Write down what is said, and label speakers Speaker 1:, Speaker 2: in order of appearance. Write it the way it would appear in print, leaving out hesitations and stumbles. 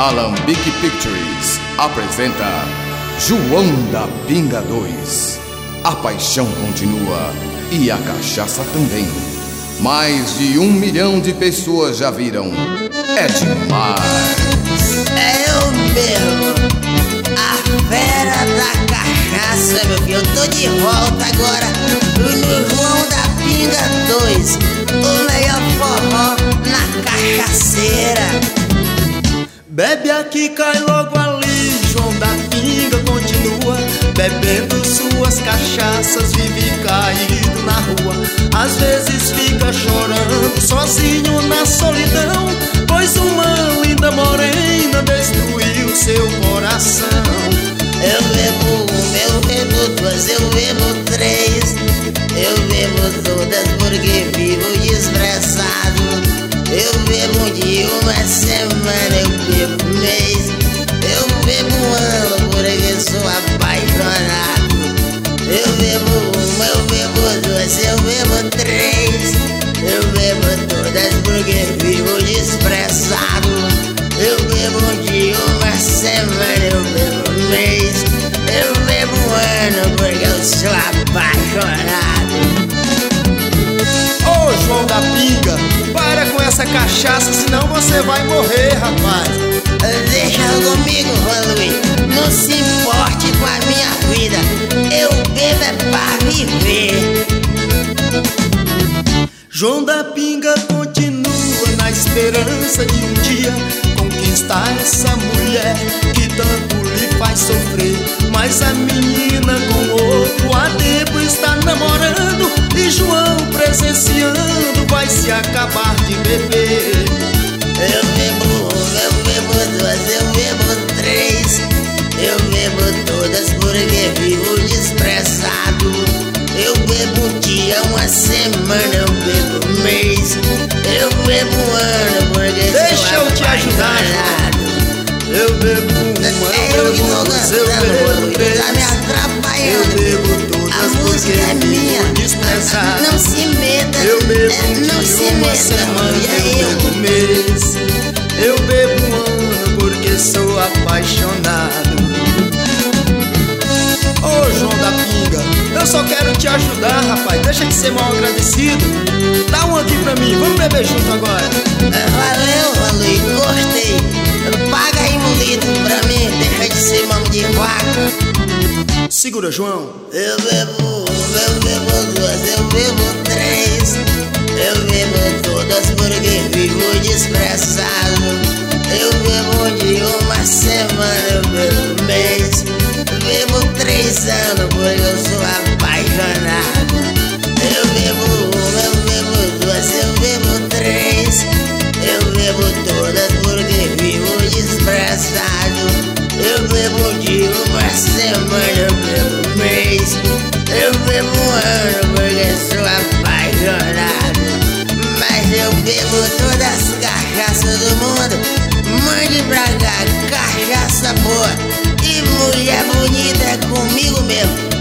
Speaker 1: Alambique Pictures apresenta João da Pinga 2. A paixão continua e a cachaça também. Mais de 1 milhão de pessoas já viram. É demais.
Speaker 2: É eu mesmo, a fera da cachaça, meu filho. Eu tô de volta agora no João da Pinga 2, o melhor forró na cachaceira.
Speaker 3: Bebe aqui, cai logo ali, João da Pinga continua bebendo suas cachaças, vive caído na rua. Às vezes fica chorando, sozinho na solidão, pois uma linda morena destruiu seu coração.
Speaker 2: Eu bebo uma, eu bebo duas, eu bebo três, eu bebo todas porque vivo desprezado. Eu bebo de uma semana, eu bebo um mês, eu bebo um ano porque sou apaixonado. Eu bebo uma, eu bebo duas, eu bebo três, eu bebo todas porque vivo desprezado. Eu bebo de uma semana, eu bebo um mês, eu bebo um ano porque eu sou apaixonado.
Speaker 3: Ô João da Pinga, para com essa cachaça, senão você vai morrer, rapaz.
Speaker 2: Deixa comigo, Luiz, não se importe com a minha vida, eu bebo é pra viver.
Speaker 3: João da Pinga continua na esperança de um dia conquistar essa mulher que tanto lhe faz sofrer. Mas a menina com outro há tempo está namorando, e João presenciando vai se acabar de beber.
Speaker 2: Eu bebo uma, eu bebo duas, eu bebo três, eu bebo todas porque vivo desprezado. Eu bebo um dia, uma semana, eu bebo um mês, eu bebo um ano porque
Speaker 3: deixa eu te ajudar. Eu bebo uma, eu bebo duas, eu bebo três,
Speaker 2: tá me atrapalhando.
Speaker 3: eu bebo todas
Speaker 2: a música é minha,
Speaker 3: desprezado.
Speaker 2: não se meta,
Speaker 3: eu bebo
Speaker 2: não
Speaker 3: de
Speaker 2: se
Speaker 3: uma
Speaker 2: meta,
Speaker 3: semana,
Speaker 2: mulher,
Speaker 3: eu bebo um mês, eu bebo um ano porque sou apaixonado. Ô João da Pinga, eu só quero te ajudar, rapaz, deixa de ser mal agradecido. Dá um aqui pra mim, vamos beber junto agora.
Speaker 2: Valeu, Luiz, gostei. Paga aí um litro pra mim, deixa de ser mão de vaca.
Speaker 3: Segura, João.
Speaker 2: Eu bebo uma, eu bebo duas, eu bebo três, eu bebo todas porque vivo desprezado. Eu bebo de uma semana, eu bebo um mês, eu bebo 3 anos porque eu sou apaixonado. Eu bebo uma, eu bebo duas, eu bebo três, eu bebo todas porque vivo desprezado. Eu bebo de uma semana, eu bebo um mês, eu bebo um ano porque sou apaixonado. Mas eu bebo todas as cachaças do mundo. Mande pra cá, cachaça boa e mulher bonita é comigo mesmo.